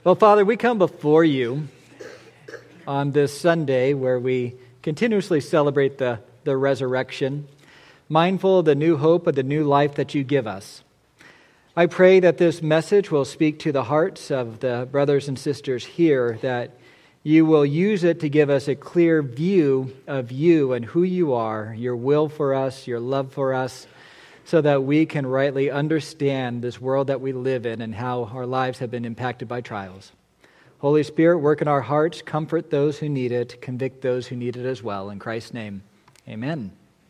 Well, Father, we come before you on this Sunday where we continuously celebrate the resurrection, mindful of the new hope of the new life that you give us. I pray that this message will speak to the hearts of the brothers and sisters here, that you will use it to give us a clear view of you and who you are, your will for us, your love for us, so that we can rightly understand this world that we live in and how our lives have been impacted by trials. Holy Spirit, work in our hearts, comfort those who need it, convict those who need it as well. In Christ's name, amen.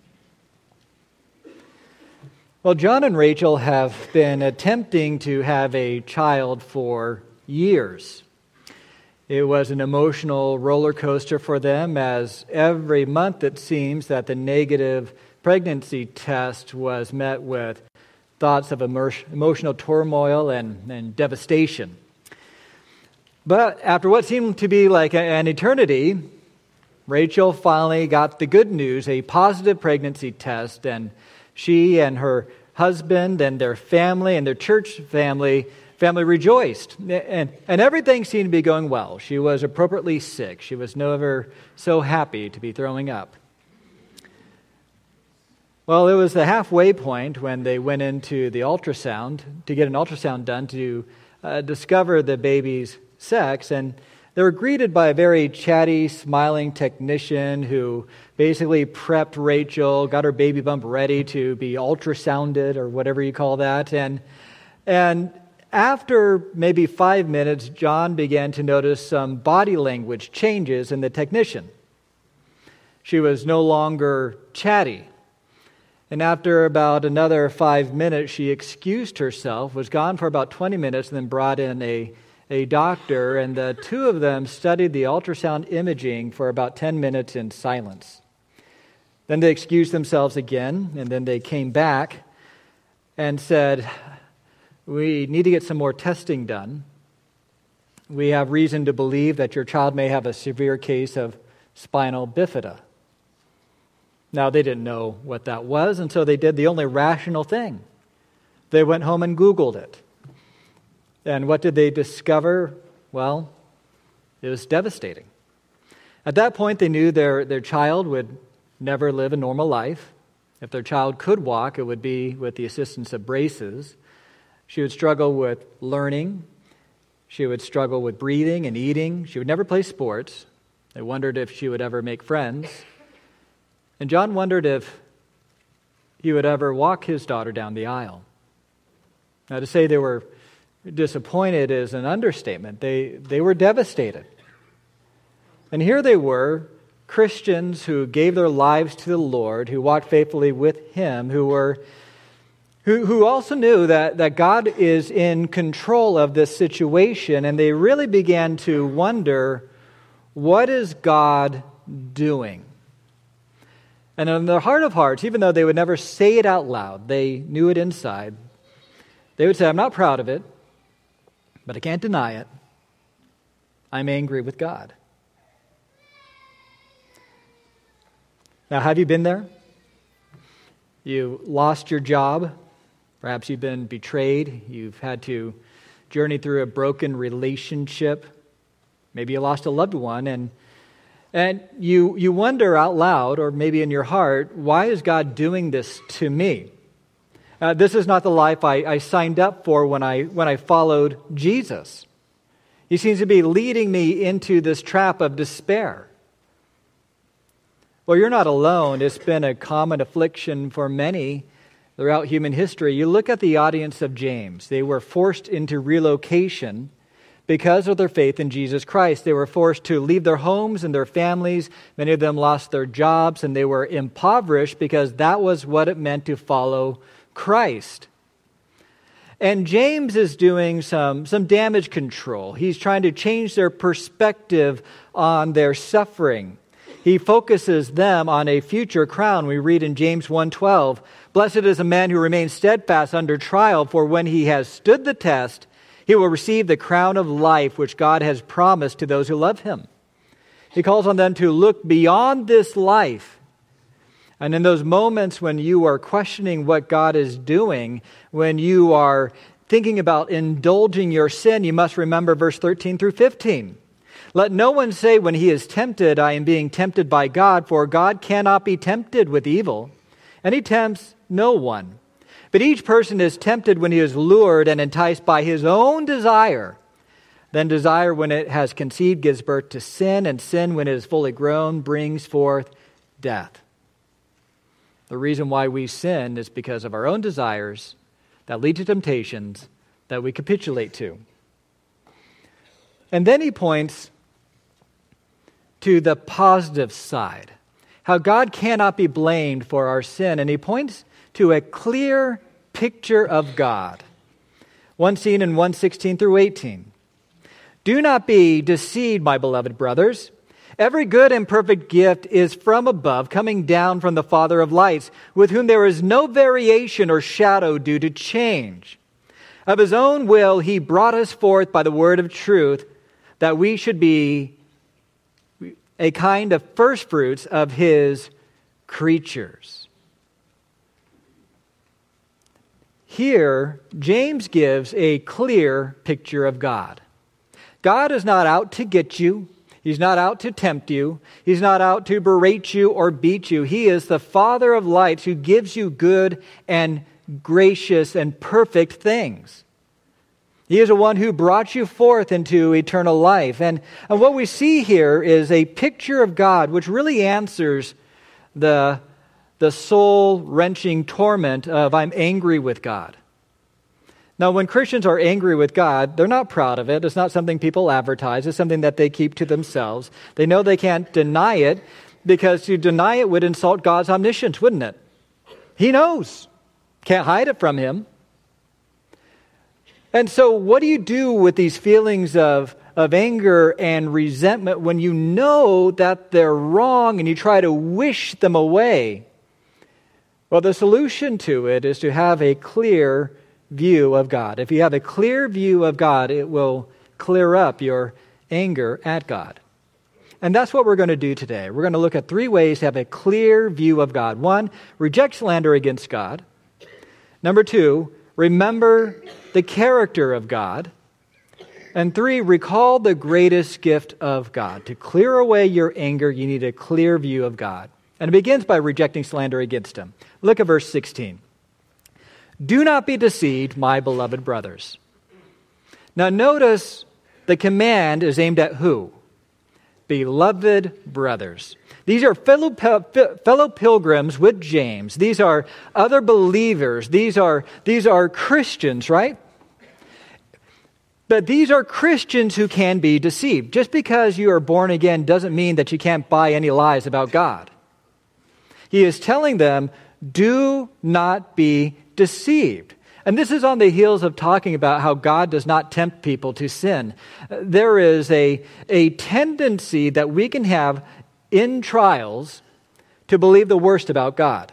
Well, John and Rachel have been attempting to have a child for years. It was an emotional roller coaster for them, as every month it seems that the negative pregnancy test was met with thoughts of emotional turmoil and devastation. But after what seemed to be like an eternity, Rachel finally got the good news, a positive pregnancy test, and she and her husband and their family and their church family rejoiced. And everything seemed to be going well. She was appropriately sick. She was never so happy to be throwing up. Well, it was the halfway point when they went into the ultrasound to get an ultrasound done to discover the baby's sex, and they were greeted by a very chatty, smiling technician who basically prepped Rachel, got her baby bump ready to be ultrasounded or whatever you call that, and after maybe 5 minutes, John began to notice some body language changes in the technician. She was no longer chatty. And after about another 5 minutes, she excused herself, was gone for about 20 minutes, and then brought in a doctor, and the two of them studied the ultrasound imaging for about 10 minutes in silence. Then they excused themselves again, and then they came back and said, "We need to get some more testing done. We have reason to believe that your child may have a severe case of spinal bifida." Now, they didn't know what that was, and so they did the only rational thing. They went home and Googled it. And what did they discover? Well, it was devastating. At that point, they knew their child would never live a normal life. If their child could walk, it would be with the assistance of braces. She would struggle with learning. She would struggle with breathing and eating. She would never play sports. They wondered if she would ever make friends. And John wondered if he would ever walk his daughter down the aisle. Now, to say they were disappointed is an understatement. They were devastated. And here they were, Christians who gave their lives to the Lord, who walked faithfully with Him, who also knew that God is in control of this situation, and they really began to wonder, what is God doing? And in their heart of hearts, even though they would never say it out loud, they knew it inside, they would say, "I'm not proud of it, but I can't deny it. I'm angry with God." Now, have you been there? You lost your job. Perhaps you've been betrayed. You've had to journey through a broken relationship. Maybe you lost a loved one, and you wonder out loud, or maybe in your heart, why is God doing this to me? This is not the life I signed up for when I followed Jesus. He seems to be leading me into this trap of despair. Well, you're not alone. It's been a common affliction for many throughout human history. You look at the audience of James. They were forced into relocation because of their faith in Jesus Christ. They were forced to leave their homes and their families. Many of them lost their jobs, and they were impoverished because that was what it meant to follow Christ. And James is doing some damage control. He's trying to change their perspective on their suffering. He focuses them on a future crown. We read in James 1:12, "Blessed is a man who remains steadfast under trial, for when he has stood the test, he will receive the crown of life which God has promised to those who love Him." He calls on them to look beyond this life. And in those moments when you are questioning what God is doing, when you are thinking about indulging your sin, you must remember verse 13 through 15. Let no one say when he is tempted, I am being tempted by God, for God cannot be tempted with evil, and he tempts no one. But each person is tempted when he is lured and enticed by his own desire. Then desire, when it has conceived, gives birth to sin, and sin, when it is fully grown, brings forth death. The reason why we sin is because of our own desires that lead to temptations that we capitulate to. And then he points to the positive side, how God cannot be blamed for our sin, and he points to a clear picture of God. One seen in 1:16 through 18. Do not be deceived, my beloved brothers. Every good and perfect gift is from above, coming down from the Father of lights, with whom there is no variation or shadow due to change. Of his own will he brought us forth by the word of truth, that we should be a kind of first fruits of his creatures. Here, James gives a clear picture of God. God is not out to get you. He's not out to tempt you. He's not out to berate you or beat you. He is the Father of lights who gives you good and gracious and perfect things. He is the one who brought you forth into eternal life. And what we see here is a picture of God which really answers the soul-wrenching torment of I'm angry with God. Now, when Christians are angry with God, they're not proud of it. It's not something people advertise. It's something that they keep to themselves. They know they can't deny it because to deny it would insult God's omniscience, wouldn't it? He knows. Can't hide it from him. And so what do you do with these feelings of anger and resentment when you know that they're wrong and you try to wish them away? Well, the solution to it is to have a clear view of God. If you have a clear view of God, it will clear up your anger at God. And that's what we're going to do today. We're going to look at 3 ways to have a clear view of God. 1, reject slander against God. Number 2, remember the character of God. And 3, recall the greatest gift of God. To clear away your anger, you need a clear view of God. And it begins by rejecting slander against him. Look at verse 16. Do not be deceived, my beloved brothers. Now notice the command is aimed at who? Beloved brothers. These are fellow pilgrims with James. These are other believers. These are Christians, right? But these are Christians who can be deceived. Just because you are born again doesn't mean that you can't buy any lies about God. He is telling them, do not be deceived. And this is on the heels of talking about how God does not tempt people to sin. There is a tendency that we can have in trials to believe the worst about God.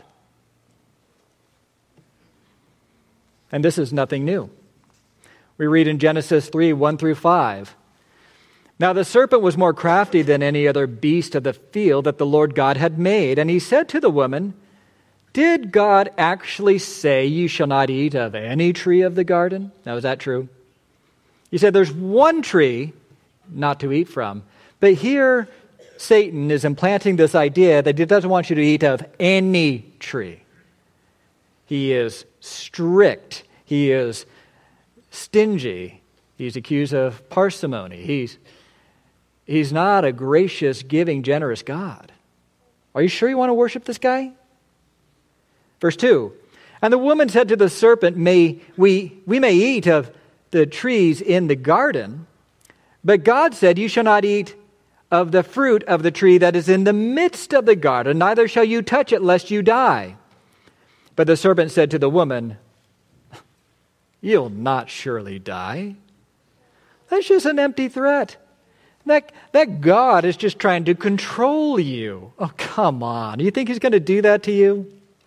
And this is nothing new. We read in Genesis 3, 1 through 5. Now the serpent was more crafty than any other beast of the field that the Lord God had made. And he said to the woman, did God actually say you shall not eat of any tree of the garden? Now, is that true? He said there's one tree not to eat from. But here, Satan is implanting this idea that he doesn't want you to eat of any tree. He is strict. He is stingy. He's accused of parsimony. He's not a gracious, giving, generous God. Are you sure you want to worship this guy? Verse 2, and the woman said to the serpent, we may eat of the trees in the garden, but God said, you shall not eat of the fruit of the tree that is in the midst of the garden, neither shall you touch it, lest you die. But the serpent said to the woman, you'll not surely die. That's just an empty threat. That God is just trying to control you. Oh, come on. You think he's going to do that to you?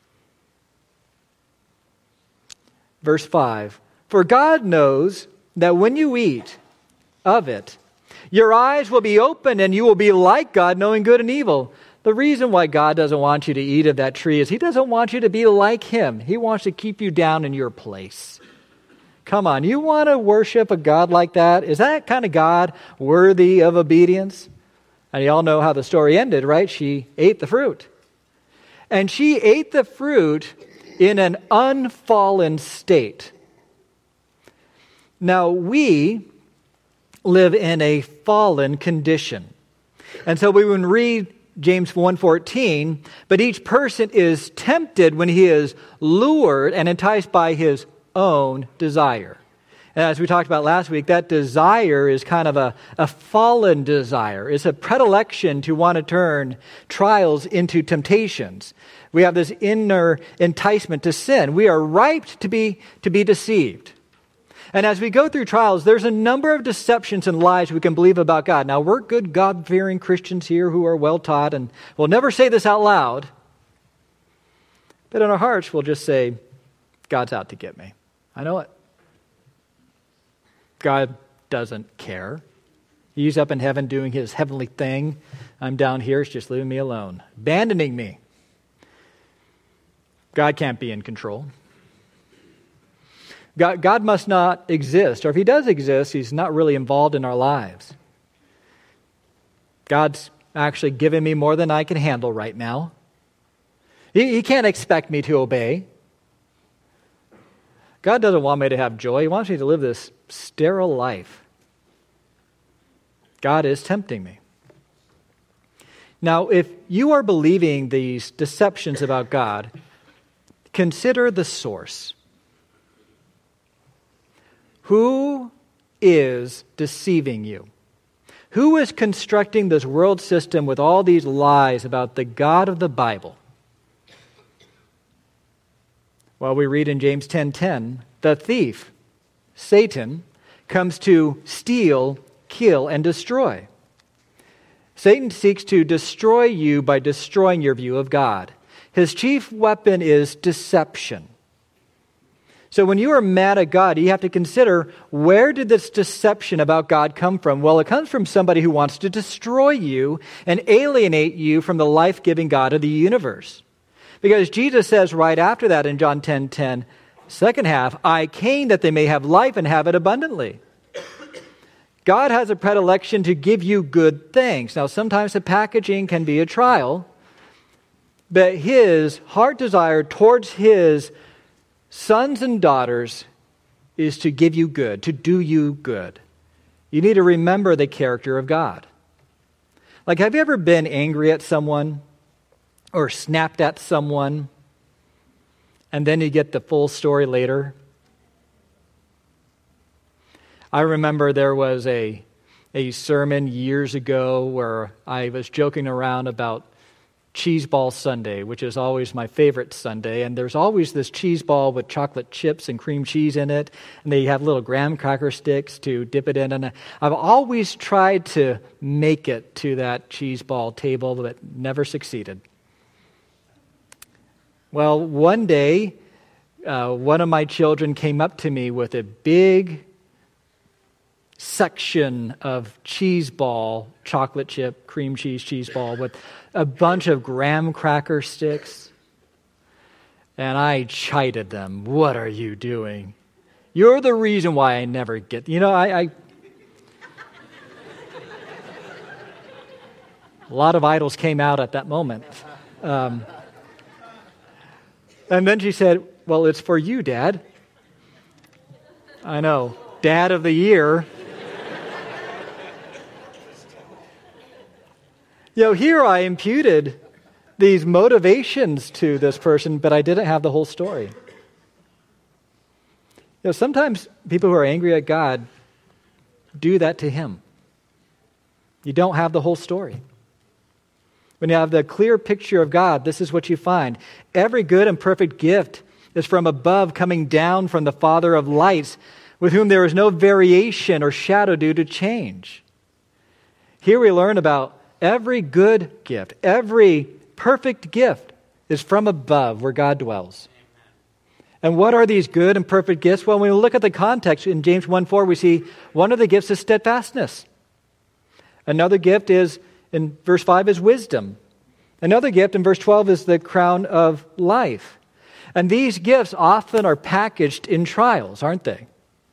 Verse 5, for God knows that when you eat of it, your eyes will be opened and you will be like God, knowing good and evil. The reason why God doesn't want you to eat of that tree is he doesn't want you to be like him. He wants to keep you down in your place. Come on, you want to worship a God like that? Is that kind of God worthy of obedience? And you all know how the story ended, right? She ate the fruit. And she ate the fruit in an unfallen state. Now, we live in a fallen condition. And so we would read James 1:14, but each person is tempted when he is lured and enticed by his own desire. And as we talked about last week, that desire is kind of a fallen desire. It's a predilection to want to turn trials into temptations. We have this inner enticement to sin. We are ripe to be deceived. And as we go through trials, there's a number of deceptions and lies we can believe about God. Now, we're good God-fearing Christians here who are well taught, and we'll never say this out loud. But in our hearts, we'll just say, God's out to get me. I know it. God doesn't care. He's up in heaven doing his heavenly thing. I'm down here. He's just leaving me alone, abandoning me. God can't be in control. God must not exist. Or if he does exist, he's not really involved in our lives. God's actually given me more than I can handle right now. He can't expect me to obey. God doesn't want me to have joy. He wants me to live this sterile life. God is tempting me. Now, if you are believing these deceptions about God, consider the source. Who is deceiving you? Who is constructing this world system with all these lies about the God of the Bible? Well, we read in James 10:10, the thief, Satan, comes to steal, kill, and destroy. Satan seeks to destroy you by destroying your view of God. His chief weapon is deception. So when you are mad at God, you have to consider, where did this deception about God come from? Well, it comes from somebody who wants to destroy you and alienate you from the life-giving God of the universe. Because Jesus says right after that in John 10:10, second half, I came that they may have life and have it abundantly. God has a predilection to give you good things. Now, sometimes the packaging can be a trial, but his heart desire towards his sons and daughters is to give you good, to do you good. You need to remember the character of God. Like, have you ever been angry at someone or snapped at someone, and then you get the full story later? I remember there was a sermon years ago where I was joking around about Cheese Ball Sunday, which is always my favorite Sunday, and there's always this cheese ball with chocolate chips and cream cheese in it, and they have little graham cracker sticks to dip it in, and I've always tried to make it to that cheese ball table, but never succeeded. Well, one day, one of my children came up to me with a big section of cheese ball, chocolate chip, cream cheese ball with a bunch of graham cracker sticks. And I chided them. What are you doing? You're the reason why I never get... a lot of idols came out at that moment. And then she said, well, it's for you, Dad. I know. Dad of the year. Here I imputed these motivations to this person, but I didn't have the whole story. Sometimes people who are angry at God do that to him. You don't have the whole story. When you have the clear picture of God, this is what you find. Every good and perfect gift is from above, coming down from the Father of lights, with whom there is no variation or shadow due to change. Here we learn about every good gift, every perfect gift is from above where God dwells. And what are these good and perfect gifts? Well, when we look at the context in James 1:4, we see one of the gifts is steadfastness. Another gift is, in verse 5, is wisdom. Another gift in verse 12 is the crown of life. And these gifts often are packaged in trials, aren't they?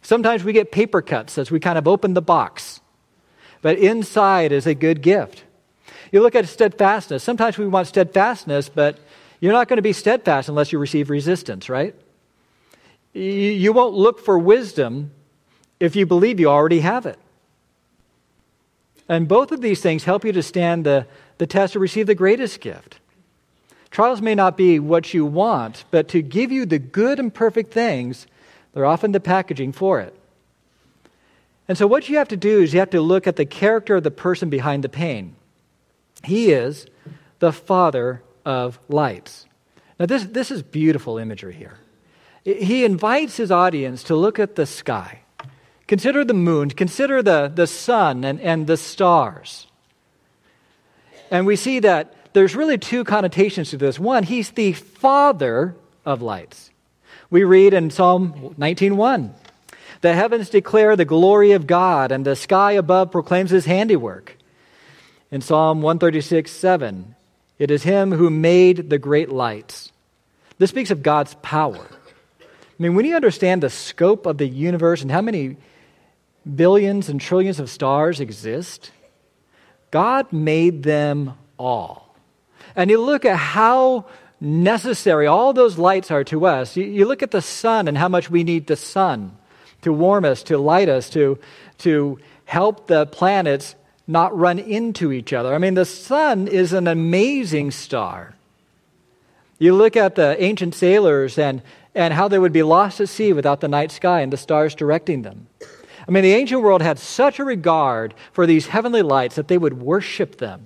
Sometimes we get paper cuts as we kind of open the box. But inside is a good gift. You look at steadfastness. Sometimes we want steadfastness, but you're not going to be steadfast unless you receive resistance, right? You won't look for wisdom if you believe you already have it. And both of these things help you to stand the test to receive the greatest gift. Trials may not be what you want, but to give you the good and perfect things, they're often the packaging for it. And so what you have to do is you have to look at the character of the person behind the pain. He is the Father of lights. Now this is beautiful imagery here. He invites his audience to look at the sky. Consider the moon, consider the sun and the stars. And we see that there's really two connotations to this. One, he's the Father of lights. We read in Psalm 19:1, the heavens declare the glory of God, and the sky above proclaims his handiwork. In Psalm 136:7, it is him who made the great lights. This speaks of God's power. I mean, when you understand the scope of the universe and how many billions and trillions of stars exist, God made them all. And you look at how necessary all those lights are to us. You look at the sun and how much we need the sun to warm us, to light us, to help the planets not run into each other. I mean, the sun is an amazing star. You look at the ancient sailors and how they would be lost at sea without the night sky and the stars directing them. I mean, the ancient world had such a regard for these heavenly lights that they would worship them.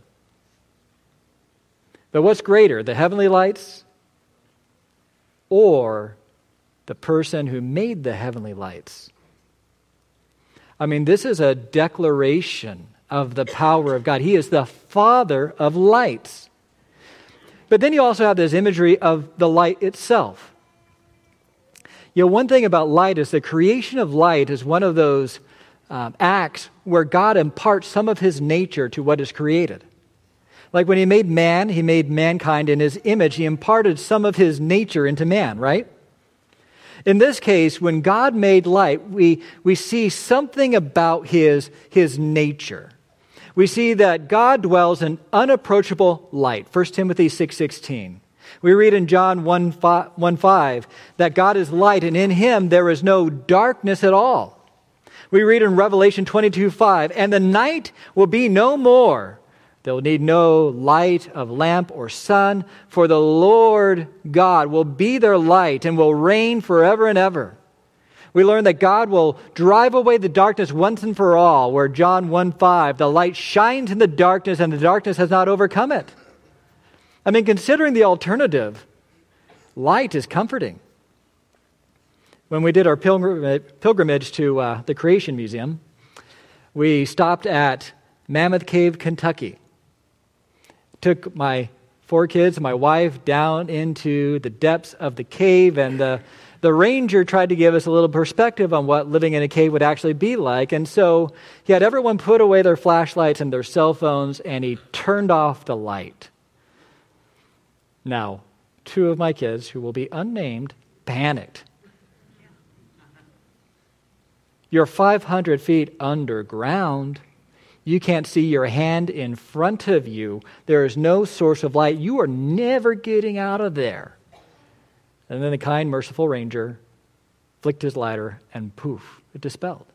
But what's greater, the heavenly lights or the person who made the heavenly lights? I mean, this is a declaration of the power of God. He is the Father of lights. But then you also have this imagery of the light itself. You know, one thing about light is the creation of light is one of those acts where God imparts some of his nature to what is created. Like when he made man, he made mankind in his image. He imparted some of his nature into man, right? In this case, when God made light, we see something about his nature. We see that God dwells in unapproachable light. 1 Timothy 6:16. We read in John 1:5 that God is light, and in him there is no darkness at all. We read in Revelation 22:5, and the night will be no more. They will need no light of lamp or sun, for the Lord God will be their light and will reign forever and ever. We learn that God will drive away the darkness once and for all, where John 1:5, the light shines in the darkness and the darkness has not overcome it. I mean, considering the alternative, light is comforting. When we did our pilgrimage to the Creation Museum, we stopped at Mammoth Cave, Kentucky. Took my 4 kids and my wife down into the depths of the cave, and the ranger tried to give us a little perspective on what living in a cave would actually be like. And so he had everyone put away their flashlights and their cell phones, and he turned off the light. Now, 2 of my kids, who will be unnamed, panicked. You're 500 feet underground. You can't see your hand in front of you. There is no source of light. You are never getting out of there. And then the kind, merciful ranger flicked his lighter and poof, it dispelled.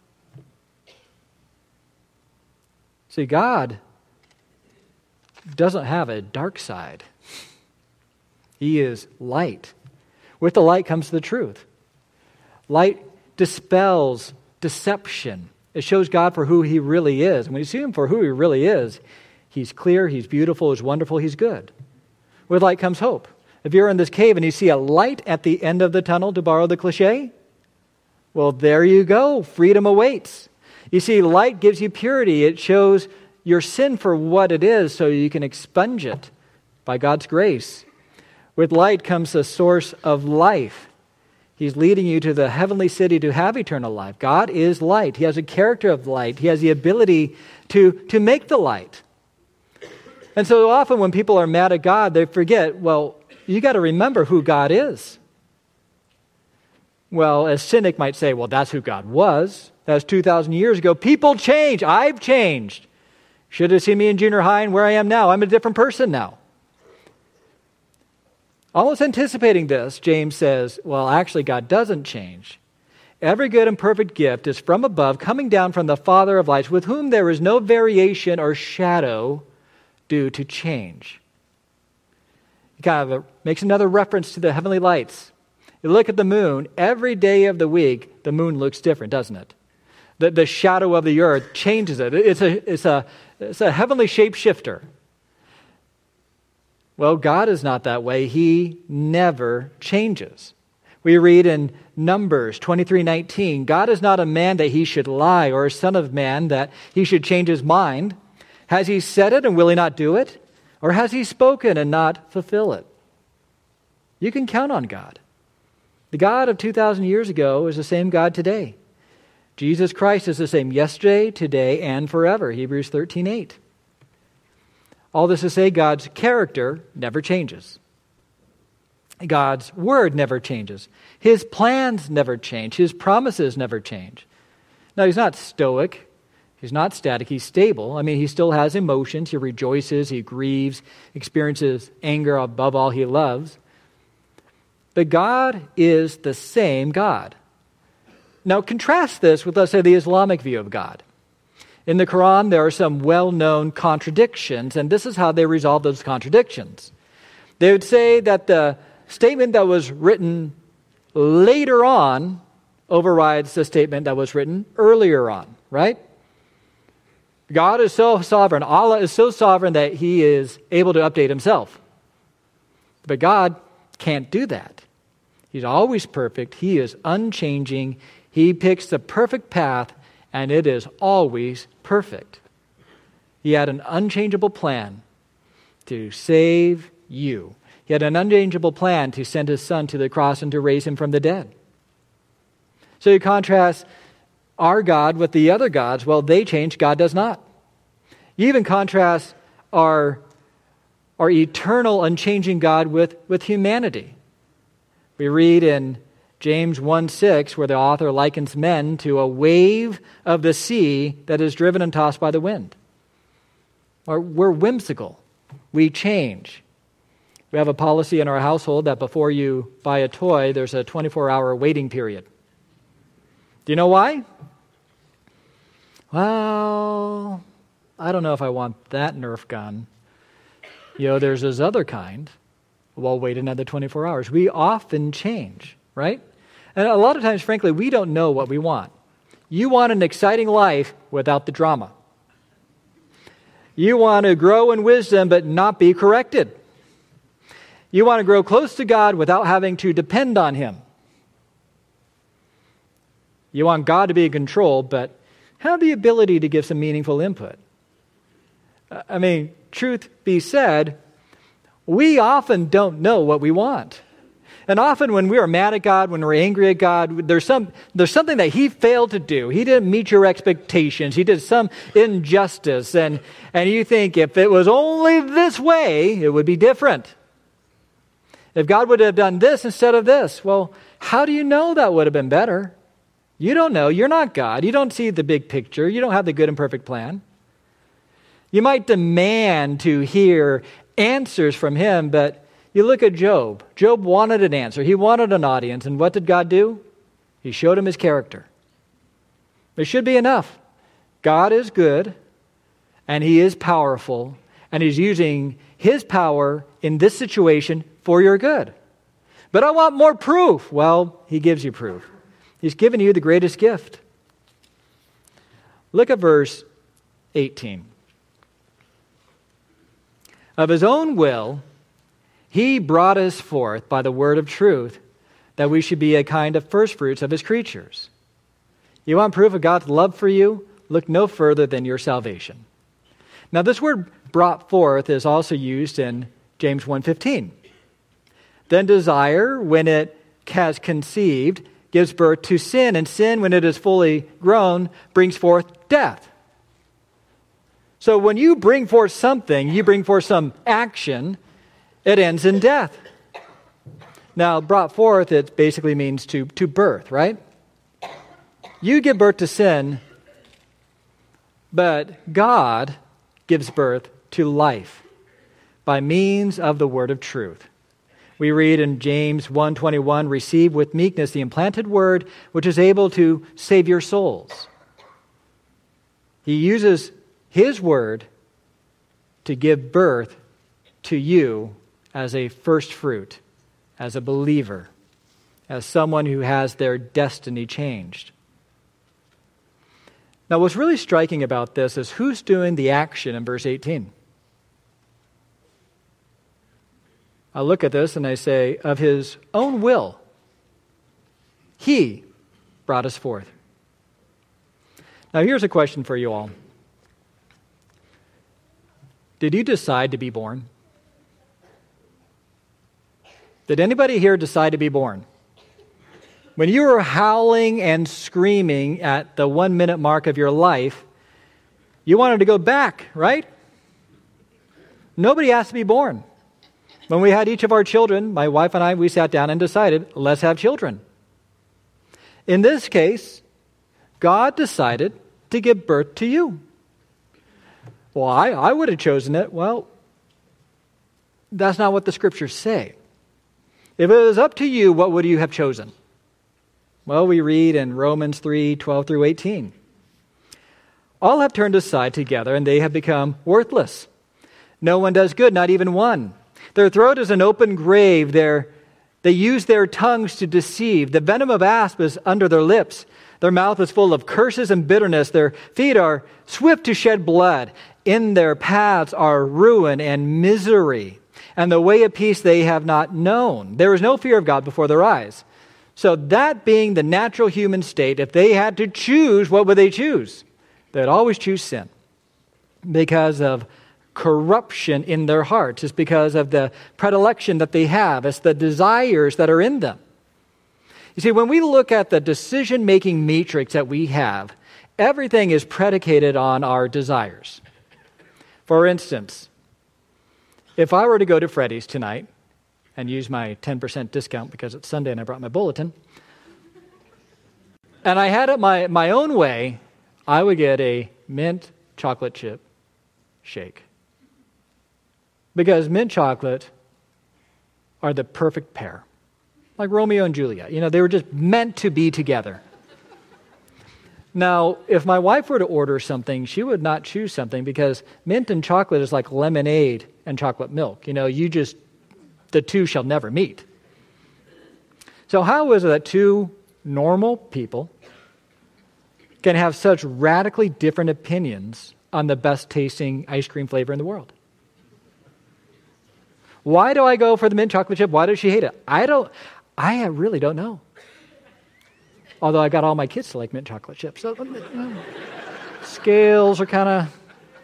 See, God doesn't have a dark side. He is light. With the light comes the truth. Light dispels deception. It shows God for who he really is. And when you see him for who he really is, he's clear, he's beautiful, he's wonderful, he's good. With light comes hope. If you're in this cave and you see a light at the end of the tunnel, to borrow the cliche, well, there you go. Freedom awaits. You see, light gives you purity. It shows your sin for what it is so you can expunge it by God's grace. With light comes the source of life. He's leading you to the heavenly city to have eternal life. God is light. He has a character of light. He has the ability to make the light. And so often when people are mad at God, they forget, well, you got to remember who God is. Well, a cynic might say, well, that's who God was. That's 2,000 years ago. People change. I've changed. Should have seen me in junior high and where I am now. I'm a different person now. Almost anticipating this, James says, well, actually, God doesn't change. Every good and perfect gift is from above, coming down from the Father of lights, with whom there is no variation or shadow due to change. He kind of makes another reference to the heavenly lights. You look at the moon, every day of the week, the moon looks different, doesn't it? The shadow of the earth changes it. It's a heavenly shapeshifter. Well, God is not that way. He never changes. We read in Numbers 23:19, God is not a man that he should lie, or a son of man that he should change his mind. Has he said it and will he not do it? Or has he spoken and not fulfill it? You can count on God. The God of 2,000 years ago is the same God today. Jesus Christ is the same yesterday, today, and forever. Hebrews 13:8. All this to say, God's character never changes. God's word never changes. His plans never change. His promises never change. Now, he's not stoic. He's not static. He's stable. I mean, he still has emotions. He rejoices. He grieves, experiences anger. Above all, he loves. But God is the same God. Now, contrast this with, let's say, the Islamic view of God. In the Quran, there are some well-known contradictions, and this is how they resolve those contradictions. They would say that the statement that was written later on overrides the statement that was written earlier on, right? God is so sovereign. Allah is so sovereign that he is able to update himself. But God can't do that. He's always perfect. He is unchanging. He picks the perfect path, and it is always perfect. He had an unchangeable plan to save you. He had an unchangeable plan to send his son to the cross and to raise him from the dead. So you contrast our God with the other gods. Well, they change. God does not. You even contrast our eternal, unchanging God with humanity. We read in James 1:6, where the author likens men to a wave of the sea that is driven and tossed by the wind. Or we're whimsical. We change. We have a policy in our household that before you buy a toy, there's a 24-hour waiting period. Do you know why? Well, I don't know if I want that Nerf gun. There's this other kind. Well, wait another 24 hours. We often change, right? And a lot of times, frankly, we don't know what we want. You want an exciting life without the drama. You want to grow in wisdom but not be corrected. You want to grow close to God without having to depend on him. You want God to be in control, but have the ability to give some meaningful input. I mean, truth be said, we often don't know what we want. And often when we are mad at God, when we're angry at God, there's something that he failed to do. He didn't meet your expectations. He did some injustice. And you think if it was only this way, it would be different. If God would have done this instead of this, well, how do you know that would have been better? You don't know. You're not God. You don't see the big picture. You don't have the good and perfect plan. You might demand to hear answers from him, but you look at Job. Job wanted an answer. He wanted an audience. And what did God do? He showed him his character. It should be enough. God is good, and he is powerful, and he's using his power in this situation for your good. But I want more proof. Well, he gives you proof. He's given you the greatest gift. Look at verse 18. Of his own will, he brought us forth by the word of truth, that we should be a kind of firstfruits of his creatures. You want proof of God's love for you? Look no further than your salvation. Now, this word brought forth is also used in James 1:15. Then desire, when it has conceived, gives birth to sin, and sin, when it is fully grown, brings forth death. So when you bring forth something, you bring forth some action, it ends in death. Now, brought forth, it basically means to birth, right? You give birth to sin, but God gives birth to life by means of the word of truth. We read in James 1:21, receive with meekness the implanted word, which is able to save your souls. He uses his word to give birth to you as a first fruit, as a believer, as someone who has their destiny changed. Now, what's really striking about this is who's doing the action in verse 18. I look at this and I say, of his own will, he brought us forth. Now, here's a question for you all. Did you decide to be born? Did anybody here decide to be born? When you were howling and screaming at the 1 minute mark of your life, you wanted to go back, right? Nobody asked to be born. When we had each of our children, my wife and I, we sat down and decided, let's have children. In this case, God decided to give birth to you. Well, I would have chosen it. Well, that's not what the scriptures say. If it was up to you, what would you have chosen? Well, we read in Romans 3:12 through 18. All have turned aside together, and they have become worthless. No one does good, not even one. Their throat is an open grave. They use their tongues to deceive. The venom of asp is under their lips. Their mouth is full of curses and bitterness. Their feet are swift to shed blood. In their paths are ruin and misery. And the way of peace they have not known. There is no fear of God before their eyes. So that being the natural human state, if they had to choose, what would they choose? They'd always choose sin because of corruption in their hearts. It's because of the predilection that they have. It's the desires that are in them. You see, when we look at the decision-making matrix that we have, everything is predicated on our desires. For instance, if I were to go to Freddy's tonight and use my 10% discount because it's Sunday and I brought my bulletin, and I had it my own way, I would get a mint chocolate chip shake. Because mint chocolate are the perfect pair. Like Romeo and Juliet. You know, they were just meant to be together. Now, if my wife were to order something, she would not choose something because mint and chocolate is like lemonade and chocolate milk. You know, the two shall never meet. So how is it that two normal people can have such radically different opinions on the best tasting ice cream flavor in the world? Why do I go for the mint chocolate chip? Why does she hate it? I really don't know. Although I got all my kids to like mint chocolate chips. So, scales are kind of...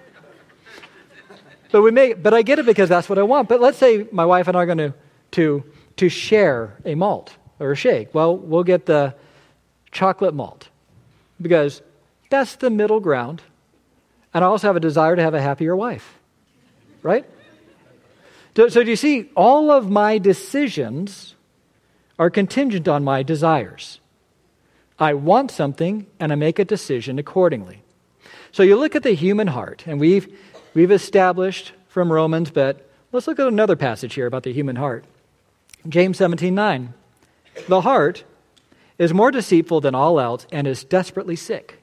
But I get it because that's what I want. But let's say my wife and I are going to share a malt or a shake. Well, we'll get the chocolate malt because that's the middle ground. And I also have a desire to have a happier wife. Right? So do you see, all of my decisions are contingent on my desires. I want something, and I make a decision accordingly. So you look at the human heart, and we've established from Romans, but let's look at another passage here about the human heart. James 17:9. The heart is more deceitful than all else and is desperately sick.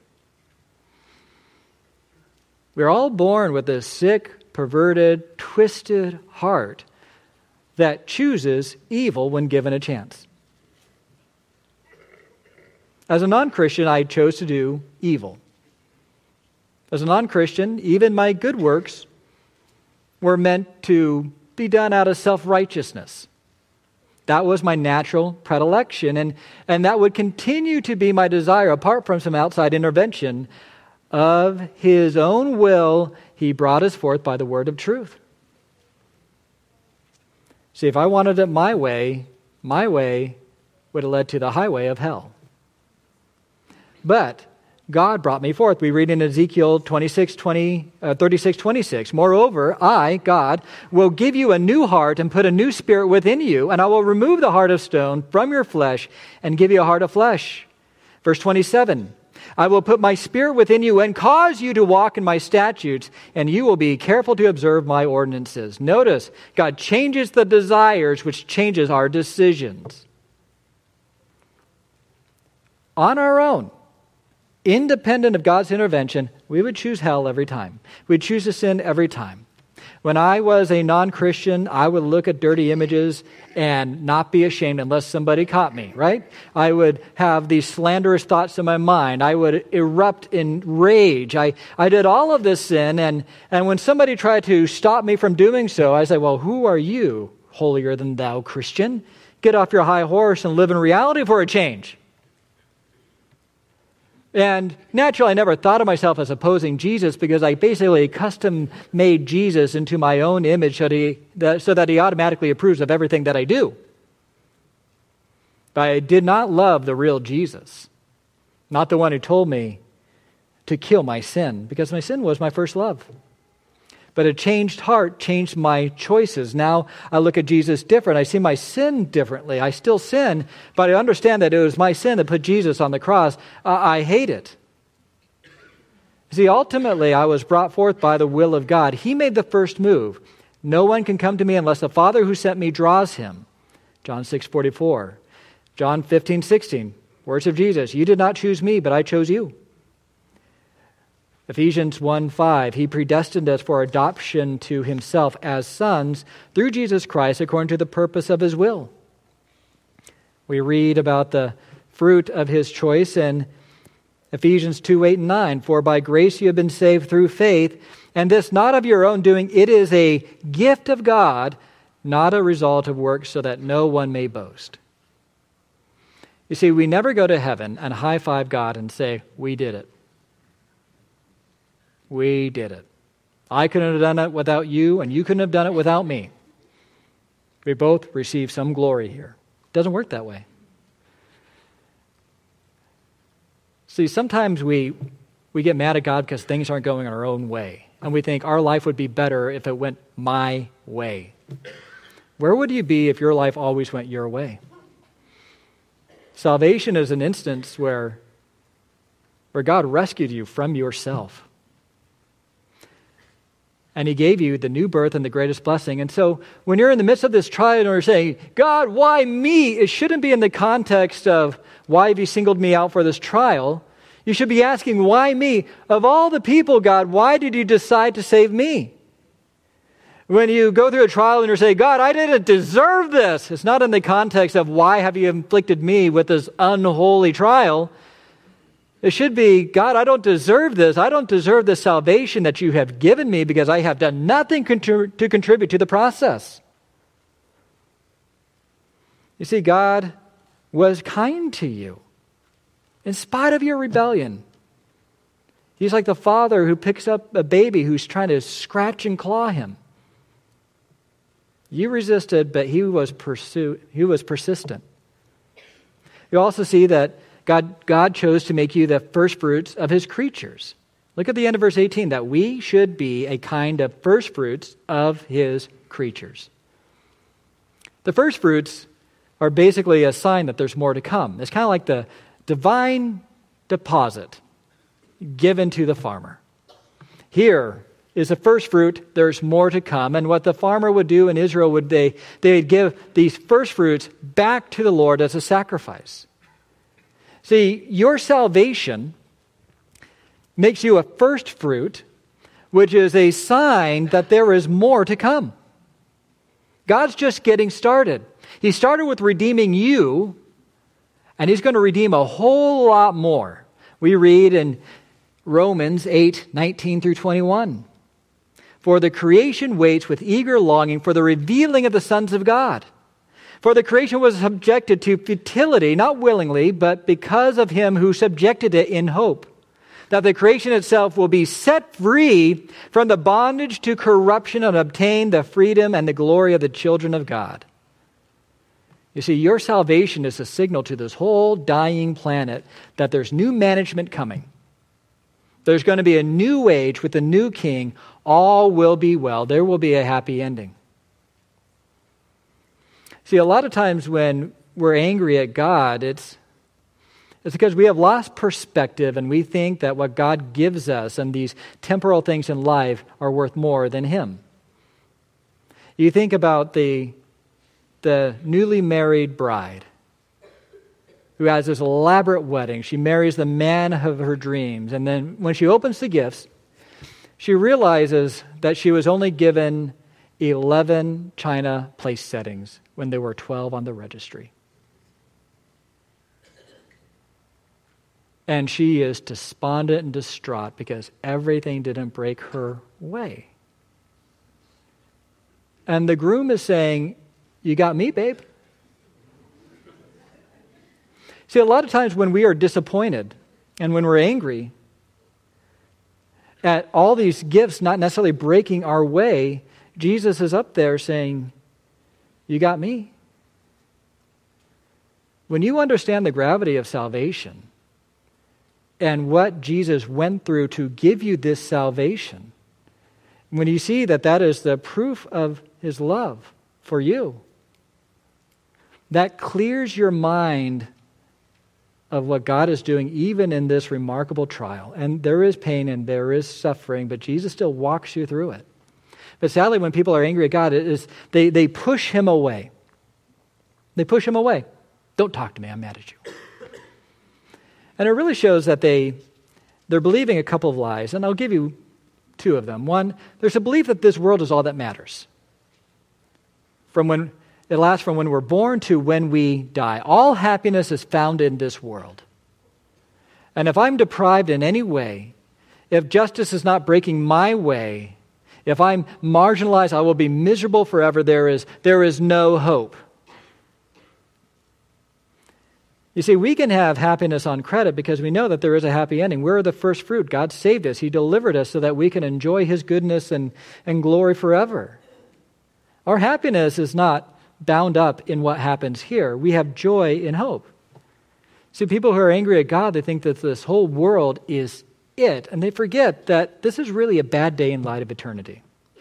We're all born with this sick, perverted, twisted heart that chooses evil when given a chance. As a non-Christian, I chose to do evil. As a non-Christian, even my good works were meant to be done out of self-righteousness. That was my natural predilection, and that would continue to be my desire apart from some outside intervention. Of his own will, he brought us forth by the word of truth. See, if I wanted it my way would have led to the highway of hell. But God brought me forth. We read in Ezekiel 36:26. Moreover, I, God, will give you a new heart and put a new spirit within you, and I will remove the heart of stone from your flesh and give you a heart of flesh. Verse 27, I will put my spirit within you and cause you to walk in my statutes, and you will be careful to observe my ordinances. Notice, God changes the desires, which changes our decisions. On our own, independent of God's intervention, we would choose hell every time. We'd choose to sin every time. When I was a non-Christian, I would look at dirty images and not be ashamed unless somebody caught me, right? I would have these slanderous thoughts in my mind. I would erupt in rage. I did all of this sin, and when somebody tried to stop me from doing so, I say, well, who are you, holier than thou Christian? Get off your high horse and live in reality for a change. And naturally, I never thought of myself as opposing Jesus because I basically custom-made Jesus into my own image so that he automatically approves of everything that I do. But I did not love the real Jesus, not the one who told me to kill my sin, because my sin was my first love. But a changed heart changed my choices. Now I look at Jesus different. I see my sin differently. I still sin, but I understand that it was my sin that put Jesus on the cross. I hate it. See, ultimately, I was brought forth by the will of God. He made the first move. No one can come to me unless the Father who sent me draws him. John 6:44. John 15:16. Words of Jesus. You did not choose me, but I chose you. Ephesians 1:5, he predestined us for adoption to himself as sons through Jesus Christ according to the purpose of his will. We read about the fruit of his choice in Ephesians 2:8-9. For by grace you have been saved through faith, and this not of your own doing, it is a gift of God, not a result of works, so that no one may boast. You see, we never go to heaven and high-five God and say, we did it. We did it. I couldn't have done it without you, and you couldn't have done it without me. We both receive some glory here. It doesn't work that way. See, sometimes we get mad at God because things aren't going our own way, and we think our life would be better if it went my way. Where would you be if your life always went your way? Salvation is an instance where God rescued you from yourself. And he gave you the new birth and the greatest blessing. And so when you're in the midst of this trial and you're saying, God, why me? It shouldn't be in the context of, why have you singled me out for this trial? You should be asking, why me? Of all the people, God, why did you decide to save me? When you go through a trial and you say, God, I didn't deserve this. It's not in the context of, why have you inflicted me with this unholy trial? It should be, God, I don't deserve this. I don't deserve the salvation that you have given me because I have done nothing to contribute to the process. You see, God was kind to you in spite of your rebellion. He's like the father who picks up a baby who's trying to scratch and claw him. You resisted, but he was persistent. You also see that God chose to make you the first fruits of his creatures. Look at the end of verse 18, that we should be a kind of first fruits of his creatures. The first fruits are basically a sign that there's more to come. It's kind of like the divine deposit given to the farmer. Here is the first fruit, there's more to come. And what the farmer would do in Israel, they'd give these first fruits back to the Lord as a sacrifice. See, your salvation makes you a first fruit, which is a sign that there is more to come. God's just getting started. He started with redeeming you, and he's going to redeem a whole lot more. We read in Romans 8:19-21. For the creation waits with eager longing for the revealing of the sons of God. For the creation was subjected to futility, not willingly, but because of him who subjected it in hope, that the creation itself will be set free from the bondage to corruption and obtain the freedom and the glory of the children of God. You see, your salvation is a signal to this whole dying planet that there's new management coming. There's going to be a new age with a new king. All will be well. There will be a happy ending. See, a lot of times when we're angry at God, it's because we have lost perspective and we think that what God gives us and these temporal things in life are worth more than Him. You think about the newly married bride who has this elaborate wedding. She marries the man of her dreams. And then when she opens the gifts, she realizes that she was only given 11 china place settings when there were 12 on the registry. And she is despondent and distraught because everything didn't break her way. And the groom is saying, "You got me, babe." See, a lot of times when we are disappointed and when we're angry at all these gifts not necessarily breaking our way, Jesus is up there saying, "You got me." When you understand the gravity of salvation and what Jesus went through to give you this salvation, when you see that that is the proof of His love for you, that clears your mind of what God is doing even in this remarkable trial. And there is pain and there is suffering, but Jesus still walks you through it. But sadly, when people are angry at God, they push Him away. They push Him away. "Don't talk to me, I'm mad at you." And it really shows that they're believing a couple of lies, and I'll give you two of them. One, there's a belief that this world is all that matters. It lasts from when we're born to when we die. All happiness is found in this world. And if I'm deprived in any way, if justice is not breaking my way, if I'm marginalized, I will be miserable forever. There is no hope. You see, we can have happiness on credit because we know that there is a happy ending. We're the first fruit. God saved us. He delivered us so that we can enjoy His goodness and glory forever. Our happiness is not bound up in what happens here. We have joy in hope. See, people who are angry at God, they think that this whole world is it, and they forget that this is really a bad day in light of eternity.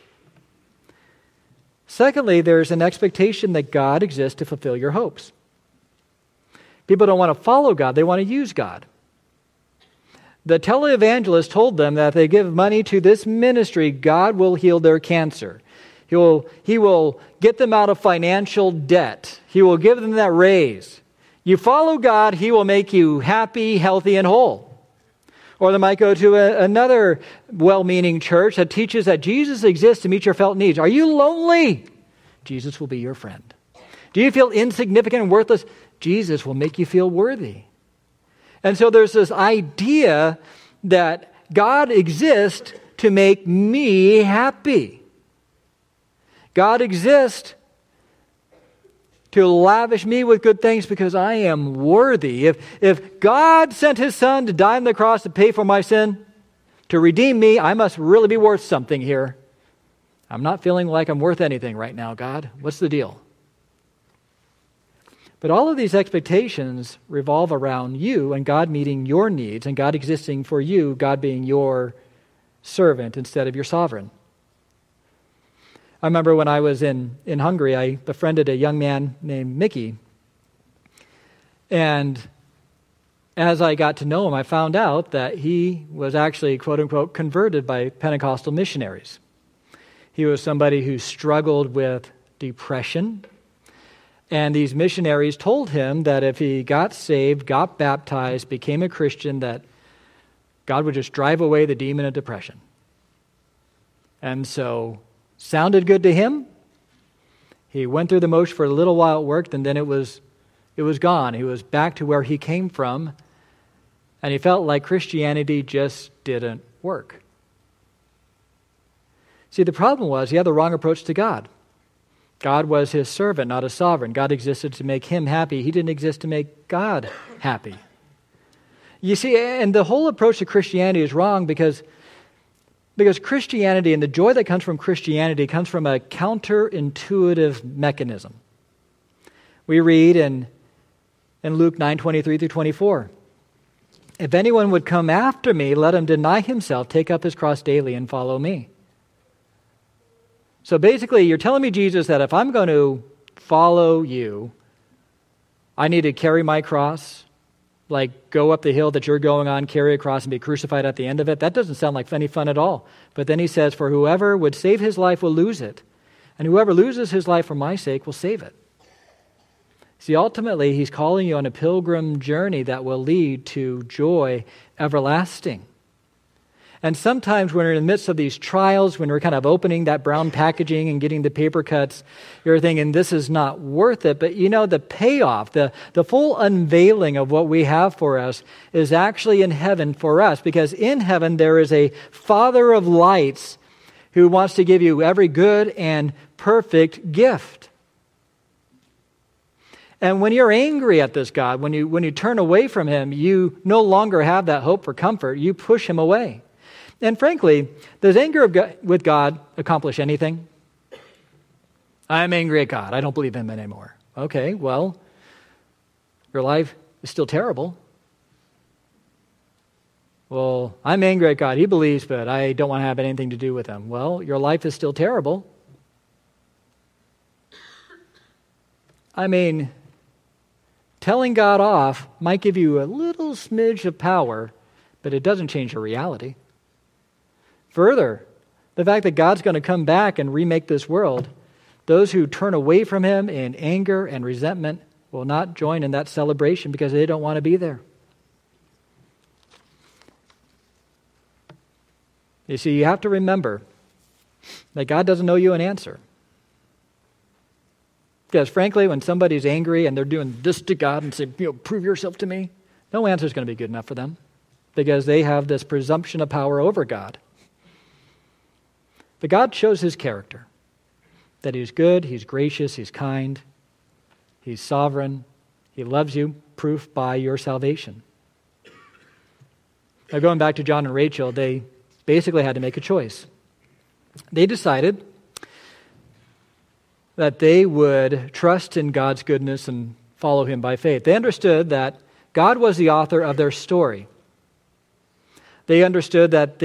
Secondly, there's an expectation that God exists to fulfill your hopes. People don't want to follow God, they want to use God. The televangelist told them that if they give money to this ministry, God will heal their cancer. He will get them out of financial debt. He will give them that raise. You follow God, He will make you happy, healthy, and whole. Or they might go to another well-meaning church that teaches that Jesus exists to meet your felt needs. Are you lonely? Jesus will be your friend. Do you feel insignificant and worthless? Jesus will make you feel worthy. And so there's this idea that God exists to make me happy. God exists to lavish me with good things because I am worthy. If God sent His Son to die on the cross to pay for my sin, to redeem me, I must really be worth something here. I'm not feeling like I'm worth anything right now, God. What's the deal? But all of these expectations revolve around you and God meeting your needs and God existing for you, God being your servant instead of your sovereign. I remember when I was in Hungary, I befriended a young man named Mickey. And as I got to know him, I found out that he was actually, quote unquote, converted by Pentecostal missionaries. He was somebody who struggled with depression. And these missionaries told him that if he got saved, got baptized, became a Christian, that God would just drive away the demon of depression. And so, sounded good to him. He went through the motion for a little while, it worked, and then it was gone. He was back to where he came from, and he felt like Christianity just didn't work. See, the problem was he had the wrong approach to God. God was his servant, not a sovereign. God existed to make him happy. He didn't exist to make God happy. You see, and the whole approach to Christianity is wrong because Christianity and the joy that comes from Christianity comes from a counterintuitive mechanism. We read in Luke 9:23 through 24. If anyone would come after me, let him deny himself, take up his cross daily, and follow me. So basically, you're telling me, Jesus, that if I'm going to follow you, I need to carry my cross, like go up the hill that you're going on, carry a cross, and be crucified at the end of it? That doesn't sound like any fun at all. But then he says, for whoever would save his life will lose it, and whoever loses his life for my sake will save it. See, ultimately, he's calling you on a pilgrim journey that will lead to joy everlasting. And sometimes when we're in the midst of these trials, when we're kind of opening that brown packaging and getting the paper cuts, you're thinking, this is not worth it. But you know, the payoff, the full unveiling of what we have for us is actually in heaven for us. Because in heaven, there is a Father of lights who wants to give you every good and perfect gift. And when you're angry at this God, when you turn away from him, you no longer have that hope for comfort. You push him away. And frankly, does anger with God accomplish anything? I'm angry at God. I don't believe him anymore. Okay, well, your life is still terrible. Well, I'm angry at God. He believes, but I don't want to have anything to do with him. Well, your life is still terrible. I mean, telling God off might give you a little smidge of power, but it doesn't change your reality. Further, the fact that God's going to come back and remake this world, those who turn away from him in anger and resentment will not join in that celebration because they don't want to be there. You see, you have to remember that God doesn't owe you an answer. Because frankly, when somebody's angry and they're doing this to God and say, prove yourself to me, no answer is going to be good enough for them because they have this presumption of power over God. But God shows his character, that he's good, he's gracious, he's kind, he's sovereign, he loves you, proof by your salvation. Now going back to John and Rachel, they basically had to make a choice. They decided that they would trust in God's goodness and follow him by faith. They understood that God was the author of their story. They understood that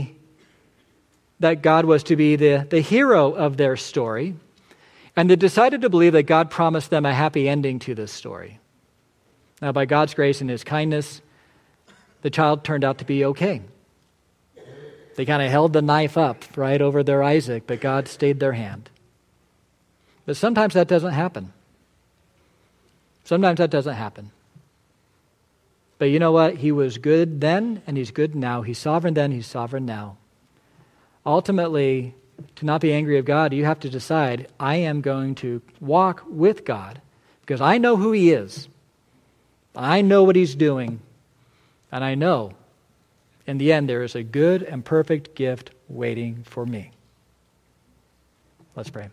God was to be the hero of their story, and they decided to believe that God promised them a happy ending to this story. Now, by God's grace and his kindness, the child turned out to be okay. They kind of held the knife up right over their Isaac, but God stayed their hand. But sometimes that doesn't happen. Sometimes that doesn't happen. But you know what? He was good then, and he's good now. He's sovereign then, he's sovereign now. Ultimately, to not be angry of God, you have to decide, I am going to walk with God because I know who he is. I know what he's doing. And I know in the end there is a good and perfect gift waiting for me. Let's pray.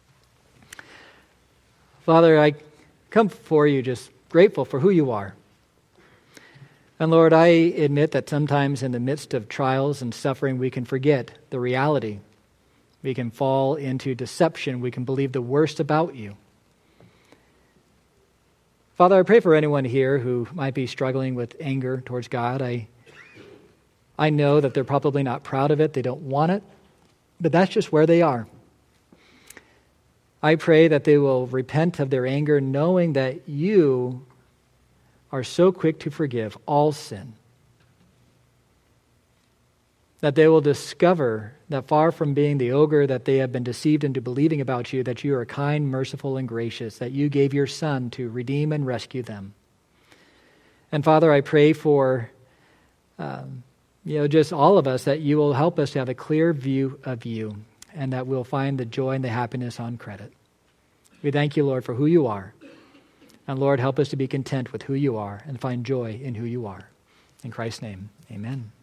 Father, I come before you just grateful for who you are. And Lord, I admit that sometimes in the midst of trials and suffering, we can forget the reality. We can fall into deception. We can believe the worst about you. Father, I pray for anyone here who might be struggling with anger towards God. I know that they're probably not proud of it. They don't want it. But that's just where they are. I pray that they will repent of their anger, knowing that you are so quick to forgive all sin. That they will discover that far from being the ogre that they have been deceived into believing about you, that you are kind, merciful, and gracious, that you gave your Son to redeem and rescue them. And Father, I pray for just all of us, that you will help us to have a clear view of you, and that we'll find the joy and the happiness on credit. We thank you, Lord, for who you are. And Lord, help us to be content with who you are and find joy in who you are. In Christ's name, amen.